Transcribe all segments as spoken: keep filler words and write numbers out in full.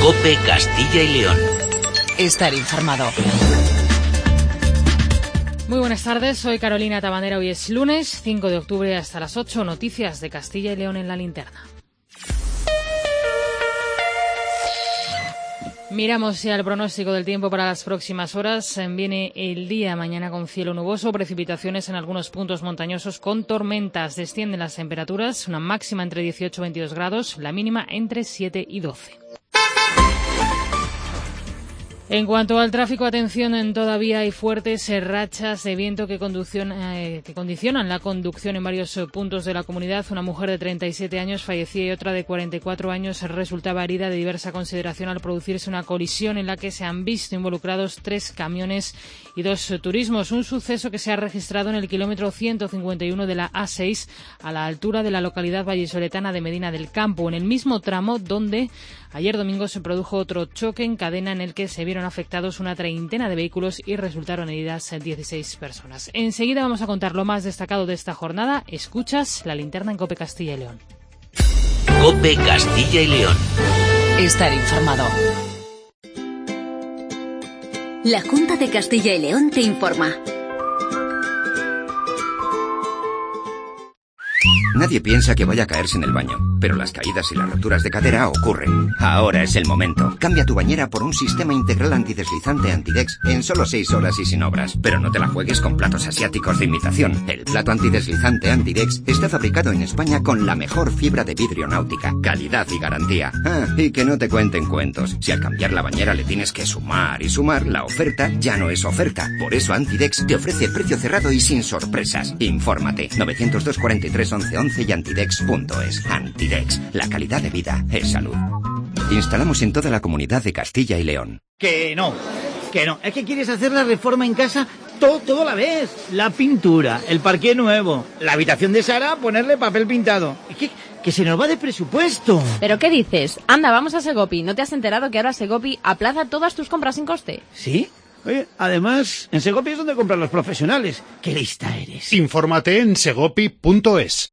COPE Castilla y León. Estar informado. Muy buenas tardes, soy Carolina Tabandera. Hoy es lunes cinco de octubre, hasta las ocho, noticias de Castilla y León en la linterna. Miramos ya el pronóstico del tiempo para las próximas horas. Viene el día mañana con cielo nuboso, precipitaciones en algunos puntos montañosos con tormentas. Descienden las temperaturas, una máxima entre dieciocho y veintidós grados, la mínima entre siete y doce. En cuanto al tráfico, atención, todavía hay fuertes rachas de viento que, eh, que condicionan la conducción en varios puntos de la comunidad. Una mujer de treinta y siete años fallecía y otra de cuarenta y cuatro años resultaba herida de diversa consideración al producirse una colisión en la que se han visto involucrados tres camiones y dos turismos. Un suceso que se ha registrado en el kilómetro ciento cincuenta y uno de la A seis, a la altura de la localidad vallisoletana de Medina del Campo, en el mismo tramo donde ayer domingo se produjo otro choque en cadena en el que se vieron afectados una treintena de vehículos y resultaron heridas dieciséis personas. Enseguida vamos a contar lo más destacado de esta jornada. Escuchas la linterna en COPE Castilla y León. COPE Castilla y León. Estar informado. La Junta de Castilla y León te informa. Nadie piensa que vaya a caerse en el baño, pero las caídas y las roturas de cadera ocurren. Ahora es el momento. Cambia tu bañera por un sistema integral antideslizante Antidex en solo seis horas y sin obras. Pero no te la juegues con platos asiáticos de imitación. El plato antideslizante Antidex está fabricado en España con la mejor fibra de vidrio náutica, calidad y garantía. Ah, y que no te cuenten cuentos. Si al cambiar la bañera le tienes que sumar y sumar, la oferta ya no es oferta. Por eso Antidex te ofrece precio cerrado y sin sorpresas. Infórmate. novecientos dos cuarenta y tres once once y antidex punto es. Antidex, la calidad de vida es salud. Instalamos en toda la comunidad de Castilla y León. Que no, que no. Es que quieres hacer la reforma en casa todo, todo a la vez. La pintura, el parqué nuevo, la habitación de Sara, ponerle papel pintado. Es que, que se nos va de presupuesto. ¿Pero qué dices? Anda, vamos a Segopi. ¿No te has enterado que ahora Segopi aplaza todas tus compras sin coste? ¿Sí? Oye, además, en Segopi es donde compran los profesionales. ¡Qué lista eres! Infórmate en segopi punto es.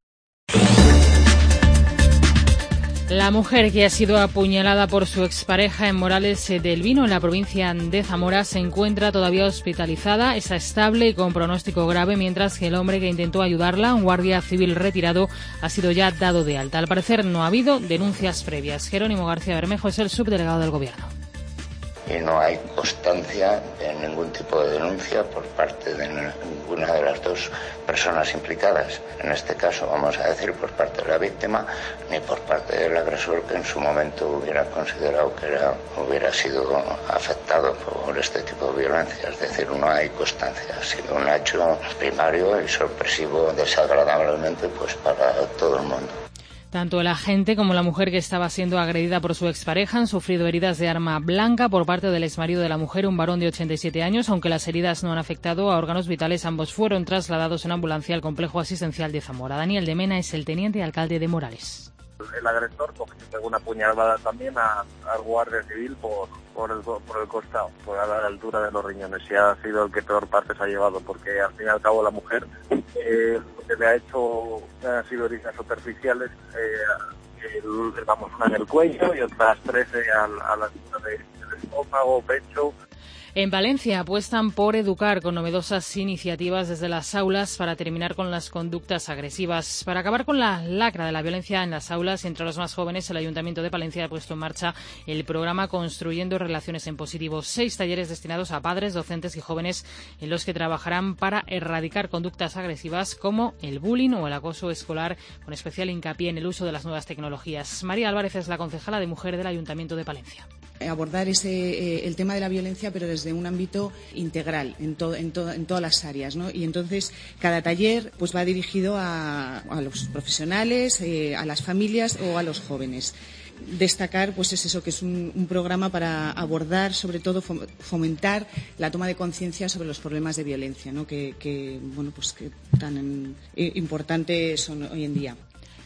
La mujer que ha sido apuñalada por su expareja en Morales del Vino, en la provincia de Zamora, se encuentra todavía hospitalizada, está estable y con pronóstico grave, mientras que el hombre que intentó ayudarla, un guardia civil retirado, ha sido ya dado de alta. Al parecer no ha habido denuncias previas. Jerónimo García Bermejo es el subdelegado del Gobierno. Y no hay constancia de ningún tipo de denuncia por parte de ninguna de las dos personas implicadas. En este caso, vamos a decir, por parte de la víctima, ni por parte del agresor, que en su momento hubiera considerado que era, hubiera sido afectado por este tipo de violencia. Es decir, no hay constancia. Ha sido un hecho primario y sorpresivo, desagradablemente, pues para todo el mundo. Tanto el agente como la mujer que estaba siendo agredida por su expareja han sufrido heridas de arma blanca por parte del exmarido de la mujer, un varón de ochenta y siete años. Aunque las heridas no han afectado a órganos vitales, ambos fueron trasladados en ambulancia al complejo asistencial de Zamora. Daniel de Mena es el teniente alcalde de Morales. El agresor cogió una puñalada también a, al guardia civil por, por, el, por el costado, por a la altura de los riñones, y ha sido el que peor parte se ha llevado, porque al fin y al cabo la mujer eh, lo que le ha hecho han sido heridas superficiales, eh, el, vamos, una en el cuello y otras trece a, a la altura de, del estómago, pecho. En Valencia apuestan por educar con novedosas iniciativas desde las aulas para terminar con las conductas agresivas. Para acabar con la lacra de la violencia en las aulas y entre los más jóvenes, el Ayuntamiento de Palencia ha puesto en marcha el programa Construyendo Relaciones en Positivo. Seis talleres destinados a padres, docentes y jóvenes en los que trabajarán para erradicar conductas agresivas como el bullying o el acoso escolar, con especial hincapié en el uso de las nuevas tecnologías. María Álvarez es la concejala de Mujer del Ayuntamiento de Palencia. Abordar ese, eh, el tema de la violencia, pero desde un ámbito integral, en, to, en, to, en todas las áreas, ¿no? Y entonces cada taller pues va dirigido a, a los profesionales, eh, a las familias o a los jóvenes. Destacar pues es eso, que es un, un programa para abordar, sobre todo fomentar la toma de conciencia sobre los problemas de violencia, ¿no? que, que bueno pues que tan eh, importantes son hoy en día.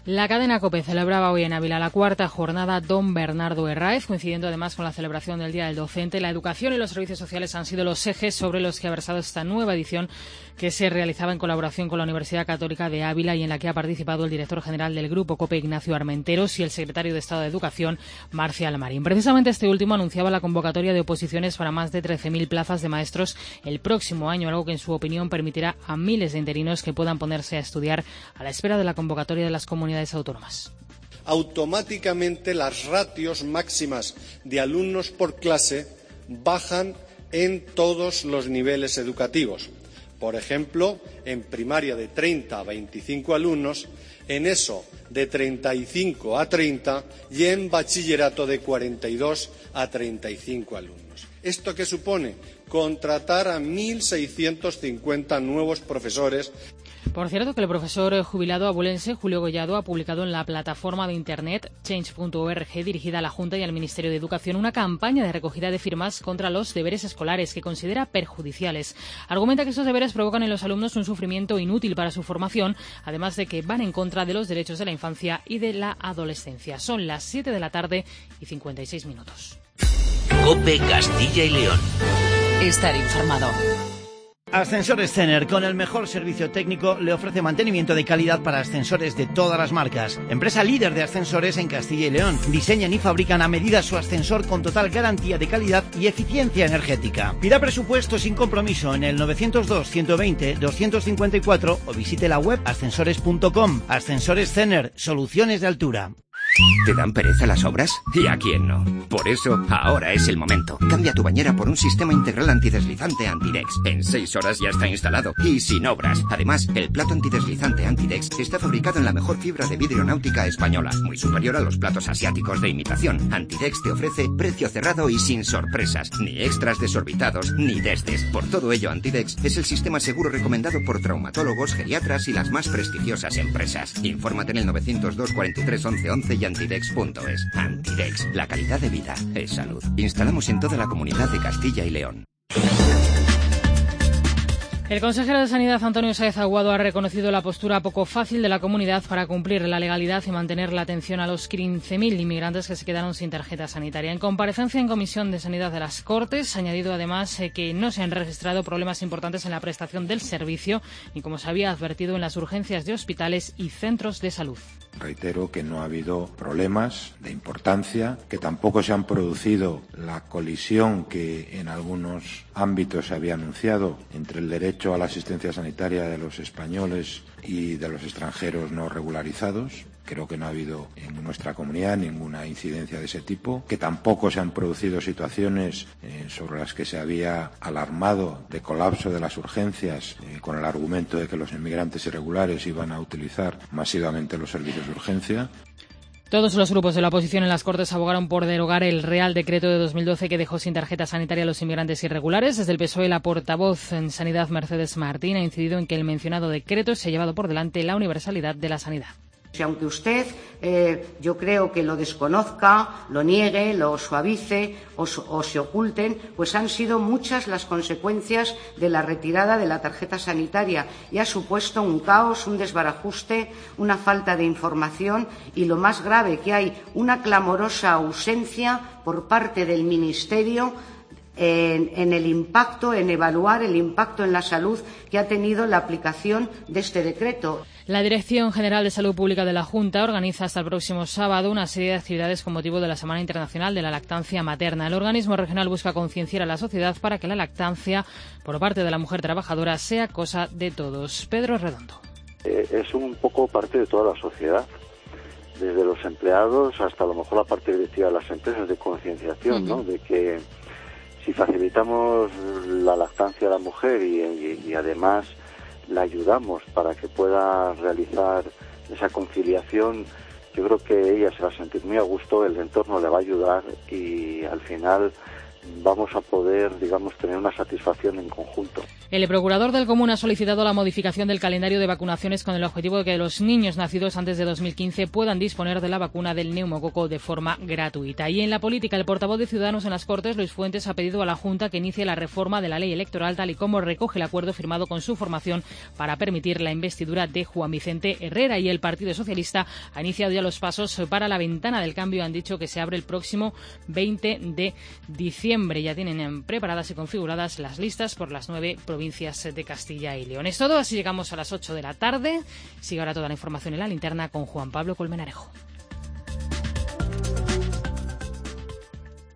La cadena COPE celebraba hoy en Ávila la cuarta jornada Don Bernardo Herráez, coincidiendo además con la celebración del Día del Docente. La educación y los servicios sociales han sido los ejes sobre los que ha versado esta nueva edición que se realizaba en colaboración con la Universidad Católica de Ávila y en la que ha participado el director general del Grupo COPE, Ignacio Armenteros, y el secretario de Estado de Educación, Marcial Marín. Precisamente este último anunciaba la convocatoria de oposiciones para más de trece mil plazas de maestros el próximo año, algo que en su opinión permitirá a miles de interinos que puedan ponerse a estudiar a la espera de la convocatoria de las comunidades autónomas. Automáticamente las ratios máximas de alumnos por clase bajan en todos los niveles educativos. Por ejemplo, en primaria de treinta a veinticinco alumnos, en ESO de treinta y cinco a treinta y en bachillerato de cuarenta y dos a treinta y cinco alumnos. ¿Esto qué supone? Contratar a mil seiscientos cincuenta nuevos profesores. Por cierto, que el profesor jubilado abulense Julio Gollado ha publicado en la plataforma de internet change punto org, dirigida a la Junta y al Ministerio de Educación, una campaña de recogida de firmas contra los deberes escolares que considera perjudiciales. Argumenta que estos deberes provocan en los alumnos un sufrimiento inútil para su formación, además de que van en contra de los derechos de la infancia y de la adolescencia. Son las siete de la tarde y cincuenta y seis minutos. COPE Castilla y León. Estar informado. Ascensores Cener, con el mejor servicio técnico, le ofrece mantenimiento de calidad para ascensores de todas las marcas. Empresa líder de ascensores en Castilla y León. Diseñan y fabrican a medida su ascensor con total garantía de calidad y eficiencia energética. Pida presupuesto sin compromiso en el novecientos dos, ciento veinte, doscientos cincuenta y cuatro o visite la web ascensores punto com. Ascensores Cener, soluciones de altura. ¿Te dan pereza las obras? ¿Y a quién no? Por eso, ahora es el momento. Cambia tu bañera por un sistema integral antideslizante Antidex. En seis horas ya está instalado y sin obras. Además, el plato antideslizante Antidex está fabricado en la mejor fibra de vidrio náutica española, muy superior a los platos asiáticos de imitación. Antidex te ofrece precio cerrado y sin sorpresas, ni extras desorbitados, ni desdes. Por todo ello, Antidex es el sistema seguro recomendado por traumatólogos, geriatras y las más prestigiosas empresas. Infórmate en el novecientos dos, cuarenta y tres, once, once y antidex punto es. Antidex, la calidad de vida es salud. Instalamos en toda la comunidad de Castilla y León. El consejero de Sanidad, Antonio Sáez Aguado, ha reconocido la postura poco fácil de la comunidad para cumplir la legalidad y mantener la atención a los quince mil inmigrantes que se quedaron sin tarjeta sanitaria. En comparecencia en Comisión de Sanidad de las Cortes, ha añadido además eh, que no se han registrado problemas importantes en la prestación del servicio, ni como se había advertido en las urgencias de hospitales y centros de salud. Reitero que no ha habido problemas de importancia, que tampoco se han producido la colisión que en algunos ámbitos se había anunciado entre el derecho a la asistencia sanitaria de los españoles y de los extranjeros no regularizados. Creo que no ha habido en nuestra comunidad ninguna incidencia de ese tipo, que tampoco se han producido situaciones eh, sobre las que se había alarmado de colapso de las urgencias eh, con el argumento de que los inmigrantes irregulares iban a utilizar masivamente los servicios de urgencia. Todos los grupos de la oposición en las Cortes abogaron por derogar el Real Decreto de dos mil doce que dejó sin tarjeta sanitaria a los inmigrantes irregulares. Desde el P S O E, la portavoz en Sanidad, Mercedes Martín, ha incidido en que el mencionado decreto se ha llevado por delante la universalidad de la sanidad. Si aunque usted, eh, yo creo que lo desconozca, lo niegue, lo suavice o, o se oculten, pues han sido muchas las consecuencias de la retirada de la tarjeta sanitaria y ha supuesto un caos, un desbarajuste, una falta de información y, lo más grave, que hay una clamorosa ausencia por parte del Ministerio En, en el impacto, en evaluar el impacto en la salud que ha tenido la aplicación de este decreto. La Dirección General de Salud Pública de la Junta organiza hasta el próximo sábado una serie de actividades con motivo de la Semana Internacional de la Lactancia Materna. El organismo regional busca concienciar a la sociedad para que la lactancia por parte de la mujer trabajadora sea cosa de todos. Pedro Redondo. Eh, es un poco parte de toda la sociedad, desde los empleados hasta a lo mejor la parte directiva de las empresas, de concienciación, uh-huh. ¿no? De que si facilitamos la lactancia a la mujer y, y, y además la ayudamos para que pueda realizar esa conciliación, yo creo que ella se va a sentir muy a gusto, el entorno le va a ayudar y al final vamos a poder, digamos, tener una satisfacción en conjunto. El procurador del Común ha solicitado la modificación del calendario de vacunaciones con el objetivo de que los niños nacidos antes de dos mil quince puedan disponer de la vacuna del neumococo de forma gratuita. Y en la política, el portavoz de Ciudadanos en las Cortes, Luis Fuentes, ha pedido a la Junta que inicie la reforma de la ley electoral tal y como recoge el acuerdo firmado con su formación para permitir la investidura de Juan Vicente Herrera. Y el Partido Socialista ha iniciado ya los pasos para la ventana del cambio. Han dicho que se abre el próximo veinte de diciembre. Ya tienen preparadas y configuradas las listas por las nueve provincias de Castilla y León. Es todo, así llegamos a las ocho de la tarde. Sigue ahora toda la información en la linterna con Juan Pablo Colmenarejo.